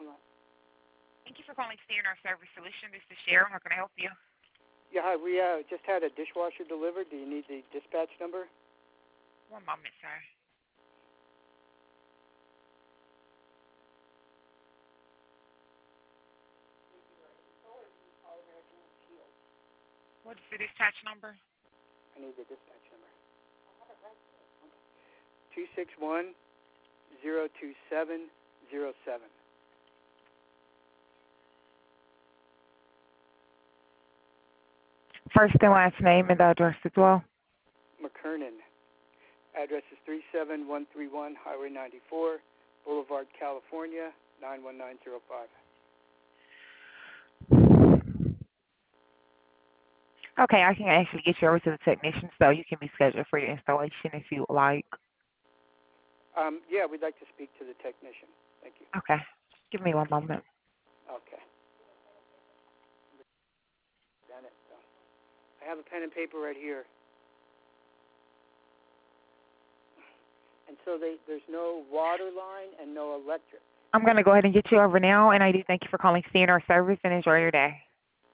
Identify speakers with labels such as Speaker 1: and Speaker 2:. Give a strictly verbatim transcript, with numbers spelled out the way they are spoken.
Speaker 1: hold on.
Speaker 2: Thank you for calling C N R Service Solution. This is Cheryl. How can I help you?
Speaker 1: Yeah, hi. We uh, just had a dishwasher delivered. Do you need the dispatch number?
Speaker 2: One moment, sir. What is the dispatch number?
Speaker 1: I need the dispatch number. Two six one zero two seven zero seven.
Speaker 2: First and last name and the address as well.
Speaker 1: McKernan. Address is three seven one three one Highway ninety-four, Boulevard, California, nine one nine zero five.
Speaker 2: Okay, I can actually get you over to the technician so you can be scheduled for your installation if you would like.
Speaker 1: Um, yeah, we'd like to speak to the technician. Thank you.
Speaker 2: Okay. Give me one moment.
Speaker 1: Okay. Done it. So I have a pen and paper right here. And so they, there's no water line and no electric.
Speaker 2: I'm going to go ahead and get you over now, and I do thank you for calling C N R Service, and enjoy your day.